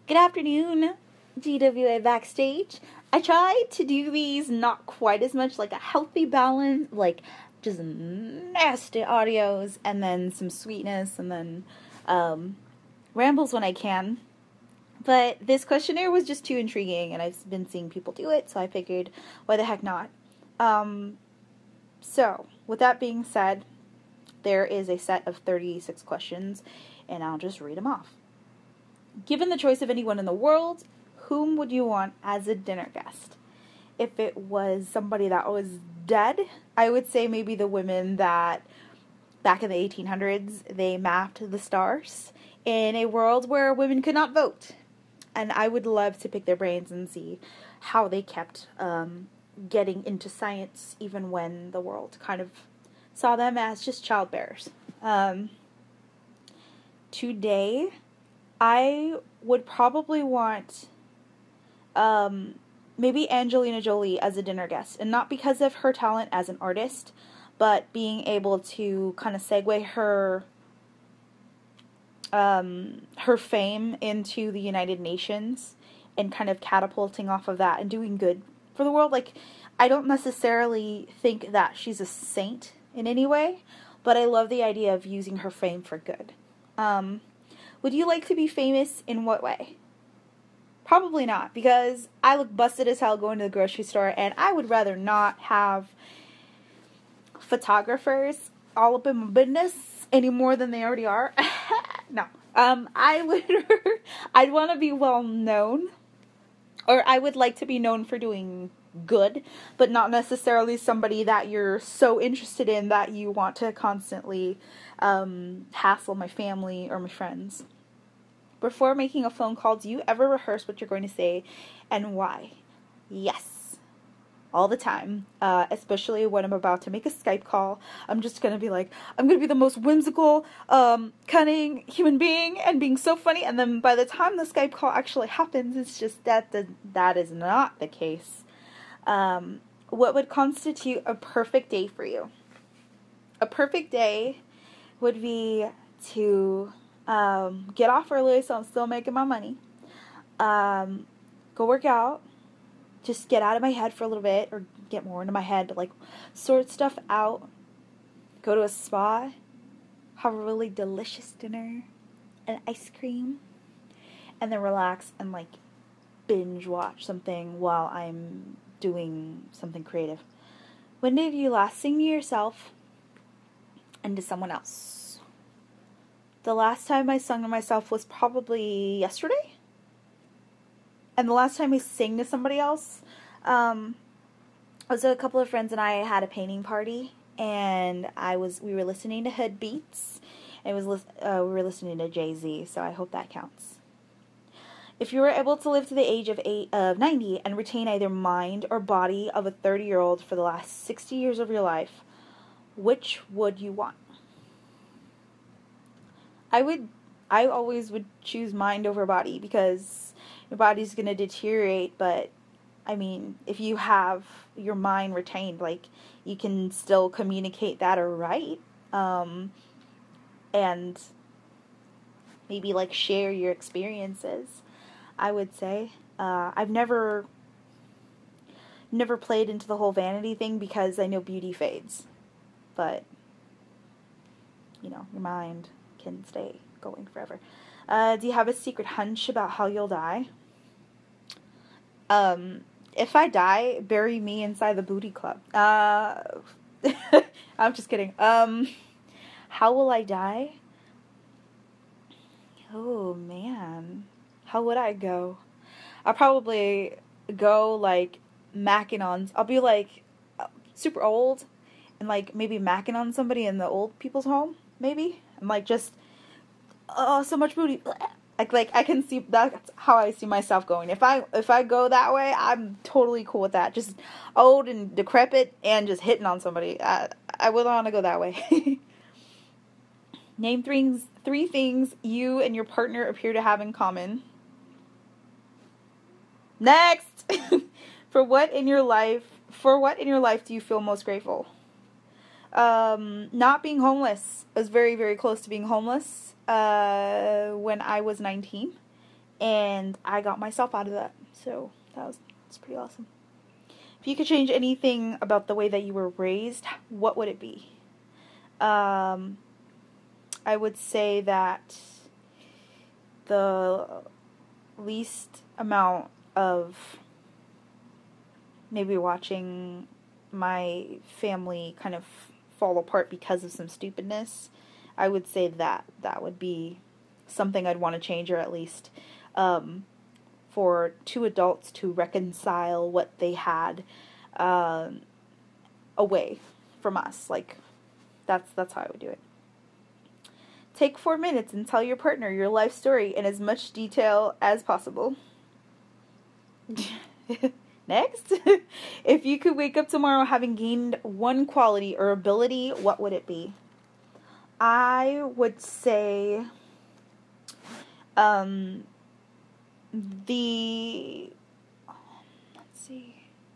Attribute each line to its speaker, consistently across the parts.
Speaker 1: Good afternoon, GWA Backstage. I try to do these not quite as much, like a healthy balance, like just nasty audios and then some sweetness and then rambles when I can. But this questionnaire was just too intriguing and I've been seeing people do it, so I figured, why the heck not? So, with that being said, there is a set of 36 questions and I'll just read them off. Given the choice of anyone in the world, whom would you want as a dinner guest? If it was somebody that was dead, I would say maybe the women that back in the 1800s, they mapped the stars in a world where women could not vote. And I would love to pick their brains and see how they kept getting into science even when the world kind of saw them as just childbearers. Today, I would probably want maybe Angelina Jolie as a dinner guest. And not because of her talent as an artist, but being able to kind of segue her fame into the United Nations and kind of catapulting off of that and doing good for the world. Like, I don't necessarily think that she's a saint in any way, but I love the idea of using her fame for good. Would you like to be famous in what way? Probably not, because I look busted as hell going to the grocery store, and I would rather not have photographers all up in my business any more than they already are. No. I'd want to be well known, or I would like to be known for doing good, but not necessarily somebody that you're so interested in that you want to constantly hassle my family or my friends. Before making a phone call, do you ever rehearse what you're going to say and why? Yes. All the time. Especially when I'm about to make a Skype call. I'm just going to be like, I'm going to be the most whimsical, cunning human being and being so funny. And then by the time the Skype call actually happens, it's just that is not the case. What would constitute a perfect day for you? A perfect day would be to get off early so I'm still making my money. Go work out. Just get out of my head for a little bit, or get more into my head, like sort stuff out. Go to a spa. Have a really delicious dinner and ice cream. And then relax and like binge watch something while I'm doing something creative. When did you last sing to yourself and to someone else? The last time I sung to myself was probably yesterday. And the last time I sang to somebody else, was a couple of friends and I had a painting party, and we were listening to Hood Beats, and we were listening to Jay-Z, so I hope that counts. If you were able to live to the age of 90 and retain either mind or body of a 30-year-old for the last 60 years of your life, which would you want? I always would choose mind over body, because your body's going to deteriorate, but I mean, if you have your mind retained, like, you can still communicate that or write, and maybe like share your experiences, I would say. I've never played into the whole vanity thing because I know beauty fades, but you know, your mind can stay going forever. Do you have a secret hunch about how you'll die? If I die, bury me inside the booty club. I'm just kidding. How will I die? Oh, man. How would I go? I'll probably go, like, macking on... I'll be, like, super old and, like, maybe macking on somebody in the old people's home, maybe. And, like, just... Oh, so much booty. Like I can see, that's how I see myself going. If I go that way, I'm totally cool with that. Just old and decrepit and just hitting on somebody. I would want to go that way. Name three things you and your partner appear to have in common. Next. For what in your life do you feel most grateful? Not being homeless. I was very, very close to being homeless when I was 19. And I got myself out of that. So that's pretty awesome. If you could change anything about the way that you were raised, what would it be? I would say that the least amount of maybe watching my family kind of fall apart because of some stupidness, I would say that would be something I'd want to change, or at least for two adults to reconcile what they had away from us. Like, that's how I would do it. Take 4 minutes and tell your partner your life story in as much detail as possible. Next. If you could wake up tomorrow having gained one quality or ability, what would it be? I would say let's see.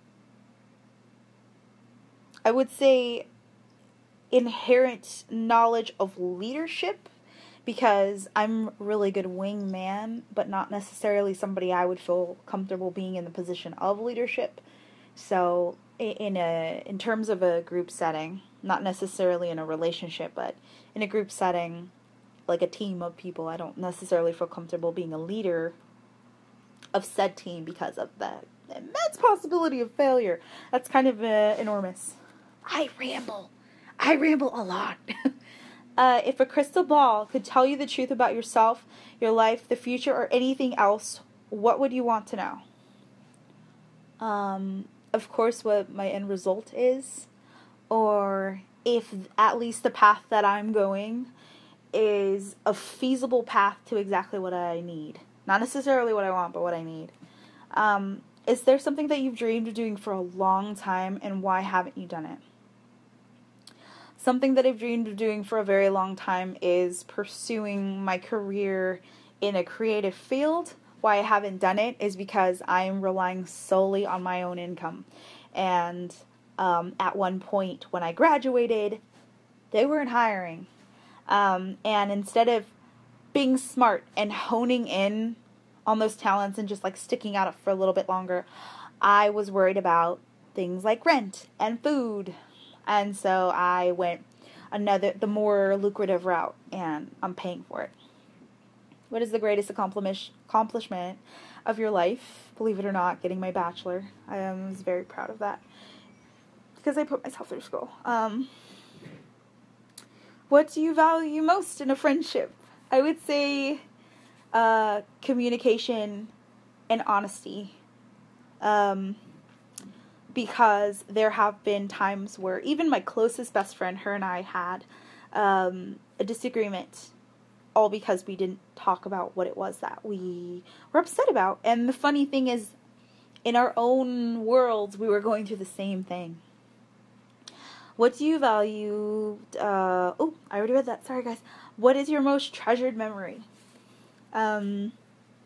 Speaker 1: I would say inherent knowledge of leadership, because I'm a really good wingman, but not necessarily somebody I would feel comfortable being in the position of leadership. So in terms of a group setting, not necessarily in a relationship, but in a group setting, like a team of people, I don't necessarily feel comfortable being a leader of said team because of the immense possibility of failure. That's kind of enormous. I ramble a lot. If a crystal ball could tell you the truth about yourself, your life, the future, or anything else, what would you want to know? Of course, what my end result is, or if at least the path that I'm going is a feasible path to exactly what I need. Not necessarily what I want, but what I need. Is there something that you've dreamed of doing for a long time, and why haven't you done it? Something that I've dreamed of doing for a very long time is pursuing my career in a creative field. Why I haven't done it is because I'm relying solely on my own income. And at one point when I graduated, they weren't hiring. And instead of being smart and honing in on those talents and just like sticking out for a little bit longer, I was worried about things like rent and food. And so I went the more lucrative route, and I'm paying for it. What is the greatest accomplishment of your life? Believe it or not, getting my bachelor. I was very proud of that because I put myself through school. What do you value most in a friendship? I would say communication and honesty. Because there have been times where even my closest best friend, her and I had a disagreement, all because we didn't talk about what it was that we were upset about. And the funny thing is, in our own worlds, we were going through the same thing. What do you value? I already read that. Sorry, guys. What is your most treasured memory? When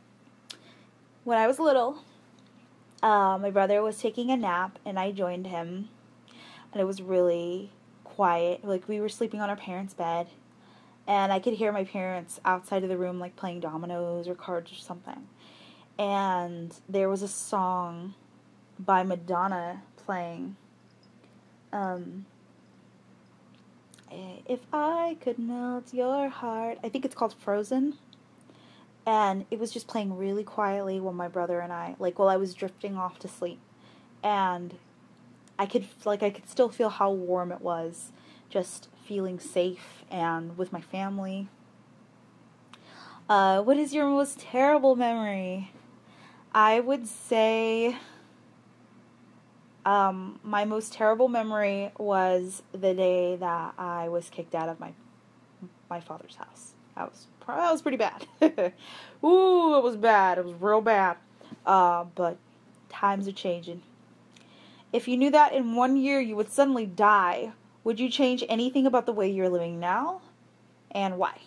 Speaker 1: I was little, my brother was taking a nap, and I joined him, and it was really quiet. Like, we were sleeping on our parents' bed, and I could hear my parents outside of the room, like, playing dominoes or cards or something. And there was a song by Madonna playing, If I Could Melt Your Heart. I think it's called Frozen. And it was just playing really quietly while my brother and I, while I was drifting off to sleep. And I could still feel how warm it was, just feeling safe and with my family. What is your most terrible memory? I would say my most terrible memory was the day that I was kicked out of my father's house. That was pretty bad. Ooh, it was bad. It was real bad. But times are changing. If you knew that in 1 year you would suddenly die, would you change anything about the way you're living now? And why?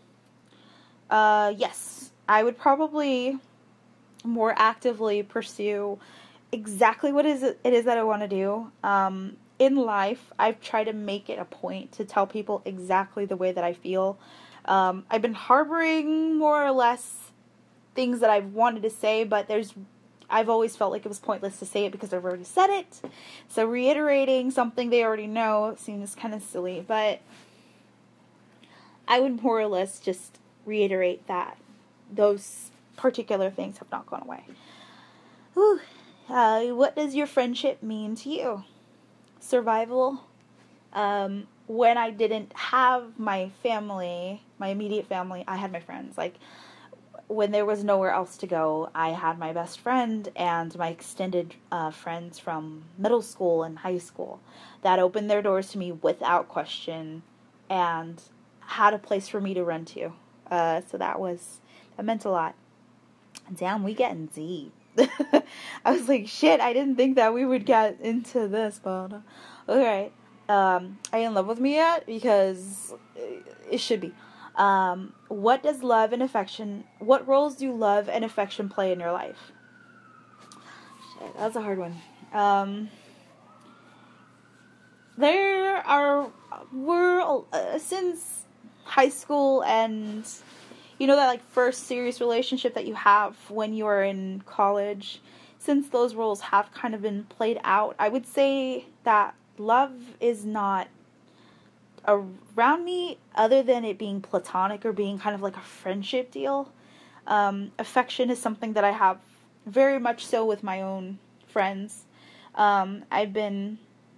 Speaker 1: Yes. I would probably more actively pursue exactly what it is that I want to do. In life, I've tried to make it a point to tell people exactly the way that I feel. I've been harboring more or less things that I've wanted to say, but I've always felt like it was pointless to say it because I've already said it. So reiterating something they already know seems kind of silly, but I would more or less just reiterate that those particular things have not gone away. Whew. What does your friendship mean to you? Survival. When I didn't have my family, my immediate family, I had my friends. Like, when there was nowhere else to go, I had my best friend and my extended friends from middle school and high school that opened their doors to me without question and had a place for me to run to. So that meant a lot. Damn, we getting deep. I was like, shit, I didn't think that we would get into this, but alright. Are you in love with me yet? Because it should be. What roles do love and affection play in your life? Shit, that's a hard one. Since high school and, that like first serious relationship that you have when you're in college, since those roles have kind of been played out, I would say that love is not around me other than it being platonic or being kind of like a friendship deal. Affection is something that I have very much so with my own friends. I've been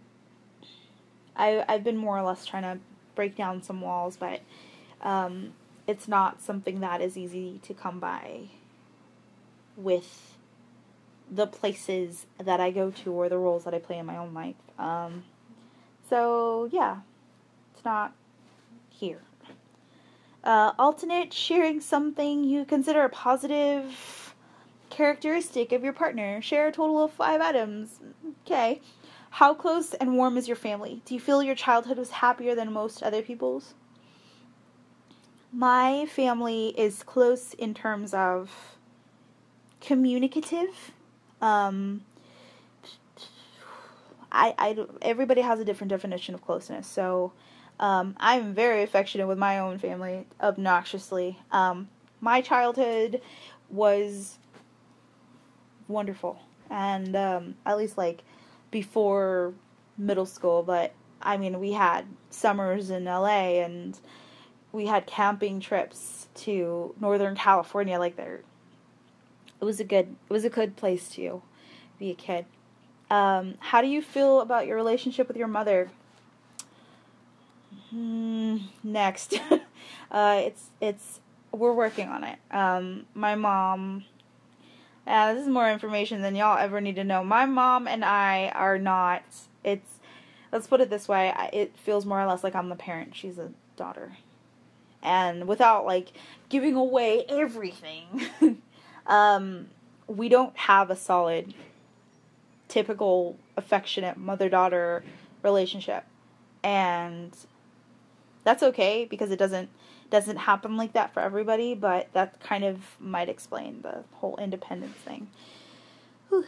Speaker 1: more or less trying to break down some walls, but it's not something that is easy to come by with the places that I go to or the roles that I play in my own life. So yeah, it's not here. Alternate sharing something you consider a positive characteristic of your partner. Share a total of 5 items. Okay. How close and warm is your family? Do you feel your childhood was happier than most other people's? My family is close in terms of communicative. Everybody has a different definition of closeness, so I'm very affectionate with my own family, obnoxiously. My childhood was wonderful, and at least like before middle school, but I mean, we had summers in LA, and we had camping trips to Northern California. Like, it was a good place to be a kid. How do you feel about your relationship with your mother? Next. We're working on it. My mom, this is more information than y'all ever need to know. My mom and I are not, let's put it this way, it feels more or less like I'm the parent. She's a daughter. And without, like, giving away everything, we don't have a solid, typical, affectionate mother-daughter relationship. And that's okay, because it doesn't happen like that for everybody, but that kind of might explain the whole independence thing. Whew.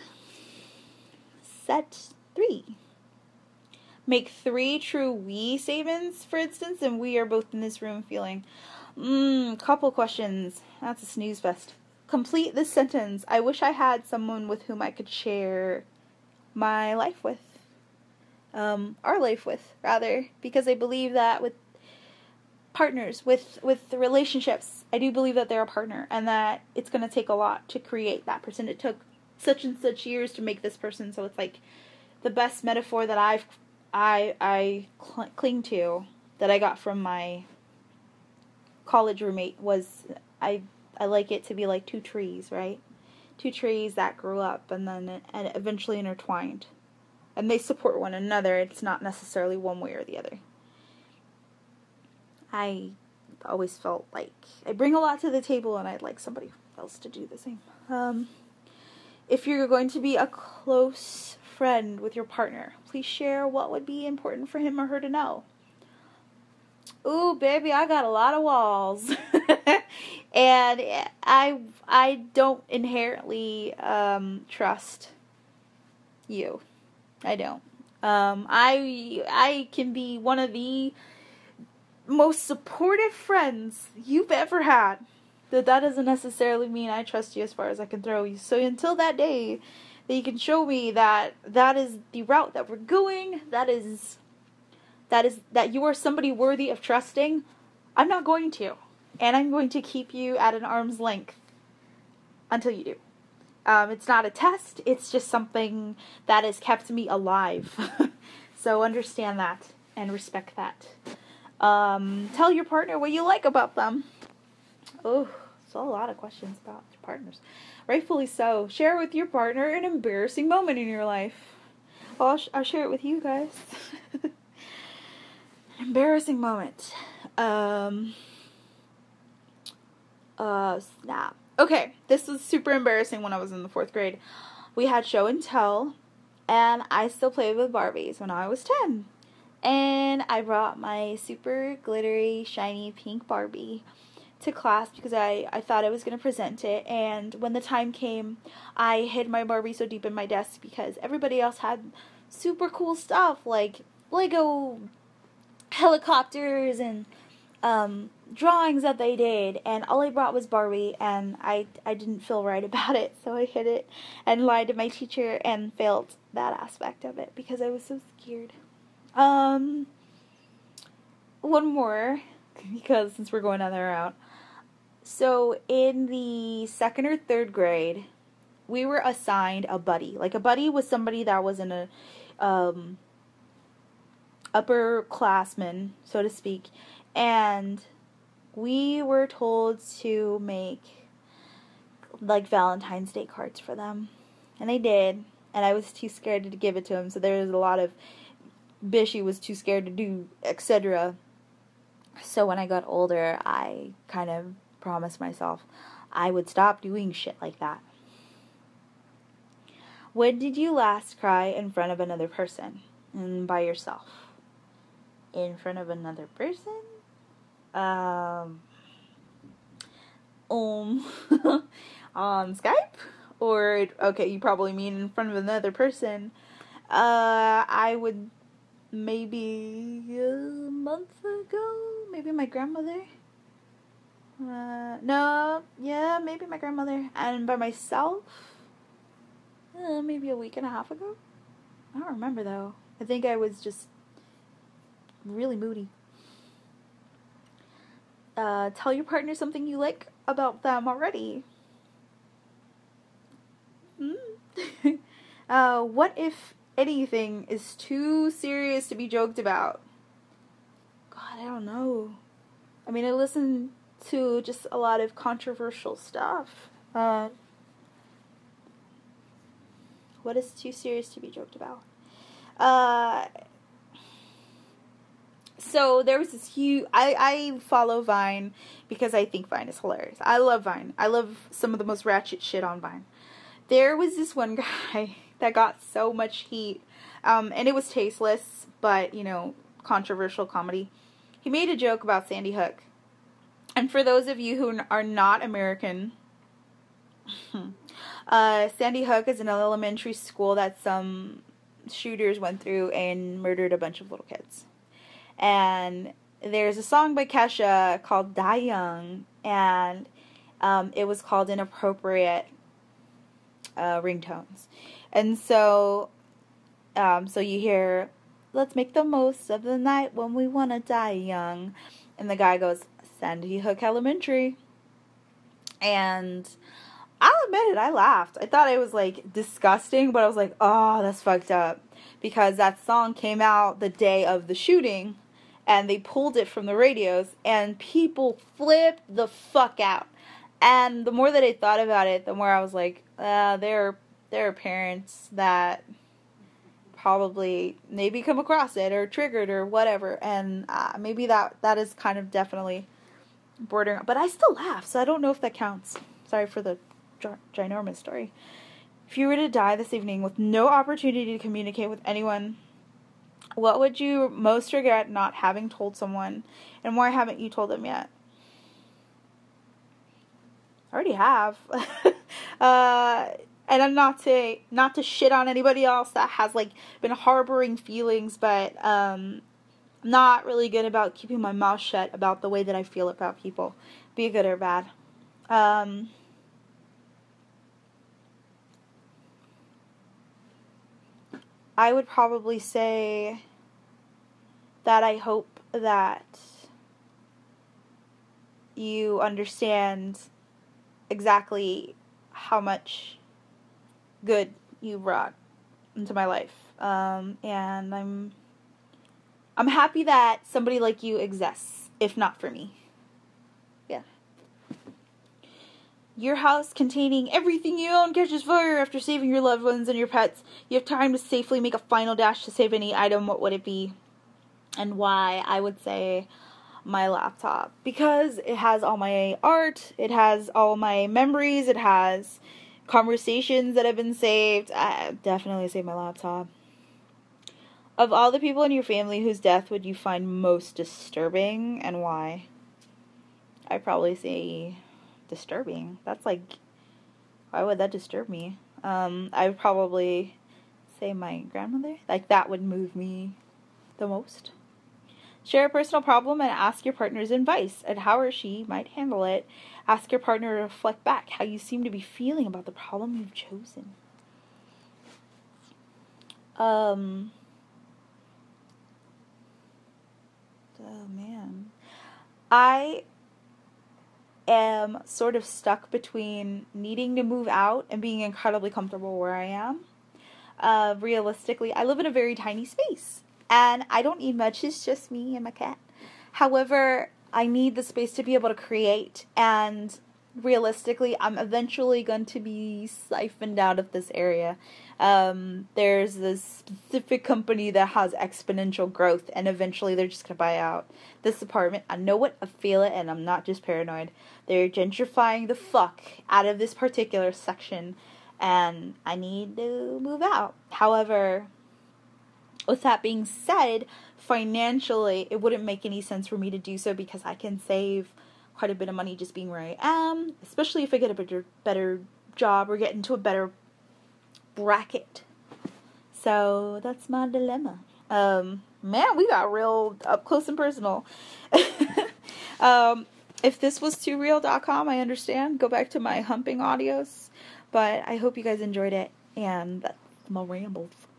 Speaker 1: Set 3. Make 3 true we statements, for instance, and we are both in this room feeling. Couple questions. That's a snooze fest. Complete this sentence. I wish I had someone with whom I could share my life with. Our life with, rather. Because I believe that with partners, with the relationships, I do believe that they're a partner, and that it's going to take a lot to create that person. It took such and such years to make this person, so it's like the best metaphor that I cling to, that I got from my college roommate, was I like it to be like 2 trees, right? 2 trees that grew up and eventually intertwined. And they support one another. It's not necessarily one way or the other. I always felt like I bring a lot to the table, and I'd like somebody else to do the same. If you're going to be a close friend with your partner, please share what would be important for him or her to know. Ooh, baby, I got a lot of walls. And I don't inherently trust you. I don't. I can be one of the most supportive friends you've ever had. that doesn't necessarily mean I trust you as far as I can throw you. So until that day that you can show me that is the route that we're going, that you are somebody worthy of trusting, I'm not going to. And I'm going to keep you at an arm's length until you do. It's not a test, it's just something that has kept me alive. So understand that and respect that. Tell your partner what you like about them. Oh, so a lot of questions about your partners. Rightfully so. Share with your partner an embarrassing moment in your life. Well, I'll share it with you guys. An embarrassing moment. Snap. Okay, this was super embarrassing when I was in the 4th grade. We had show and tell, and I still played with Barbies when I was 10. And I brought my super glittery, shiny pink Barbie to class because I thought I was going to present it. And when the time came, I hid my Barbie so deep in my desk because everybody else had super cool stuff like Lego helicopters and drawings that they did, and all I brought was Barbie, and I didn't feel right about it, so I hid it and lied to my teacher and failed that aspect of it because I was so scared. One more, because since we're going down that route. So in the 2nd or 3rd grade, we were assigned a buddy. Like, a buddy was somebody that was in a upperclassman, so to speak, and we were told to make, like, Valentine's Day cards for them. And they did. And I was too scared to give it to him. So there was a lot of Bishy was too scared to do, etc. So when I got older, I kind of promised myself I would stop doing shit like that. When did you last cry in front of another person? And by yourself? In front of another person? On Skype? Or, okay, you probably mean in front of another person. I would maybe a month ago, maybe my grandmother. Maybe my grandmother. And by myself, maybe a week and a half ago. I don't remember though. I think I was just really moody. Tell your partner something you like about them already. What if anything is too serious to be joked about? God, I don't know. I mean, I listen to just a lot of controversial stuff. What is too serious to be joked about? So there was this huge, I follow Vine because I think Vine is hilarious. I love Vine. I love some of the most ratchet shit on Vine. There was this one guy that got so much heat, and it was tasteless, but, you know, controversial comedy. He made a joke about Sandy Hook. And for those of you who are not American, Sandy Hook is an elementary school that some shooters went through and murdered a bunch of little kids. And there's a song by Kesha called Die Young, and it was called Inappropriate Ringtones. And so you hear, let's make the most of the night when we want to die young. And the guy goes, Sandy Hook Elementary. And I'll admit it, I laughed. I thought it was, like, disgusting, but I was like, oh, that's fucked up. Because that song came out the day of the shooting, and they pulled it from the radios, and people flipped the fuck out. And the more that I thought about it, the more I was like, there are parents that probably maybe come across it or triggered or whatever, and maybe that is kind of definitely bordering. But I still laugh, so I don't know if that counts. Sorry for the ginormous story. If you were to die this evening with no opportunity to communicate with anyone, what would you most regret not having told someone, and why haven't you told them yet? I already have. And I'm not to shit on anybody else that has, like, been harboring feelings, but not really good about keeping my mouth shut about the way that I feel about people, be it good or bad. I would probably say that I hope that you understand exactly how much good you brought into my life. And I'm happy that somebody like you exists, if not for me. Yeah. Your house containing everything you own catches fire after saving your loved ones and your pets. You have time to safely make a final dash to save any item. What would it be? And why? I would say my laptop. Because it has all my art, it has all my memories, it has conversations that have been saved. I definitely save my laptop. Of all the people in your family, whose death would you find most disturbing, and why? I'd probably say disturbing. That's like, why would that disturb me? I would probably say my grandmother. Like, that would move me the most. Share a personal problem and ask your partner's advice and how or she might handle it. Ask your partner to reflect back how you seem to be feeling about the problem you've chosen. Oh man. I am sort of stuck between needing to move out and being incredibly comfortable where I am. Realistically, I live in a very tiny space. And I don't need much, it's just me and my cat. However, I need the space to be able to create, and realistically, I'm eventually going to be siphoned out of this area. There's this specific company that has exponential growth, and eventually they're just going to buy out this apartment. I know it, I feel it, and I'm not just paranoid. They're gentrifying the fuck out of this particular section, and I need to move out. However, with that being said, financially, it wouldn't make any sense for me to do so because I can save quite a bit of money just being where I am, especially if I get a better job or get into a better bracket. So that's my dilemma. Man, we got real up close and personal. If this was tooreal.com, I understand. Go back to my humping audios. But I hope you guys enjoyed it, and that's my rambles.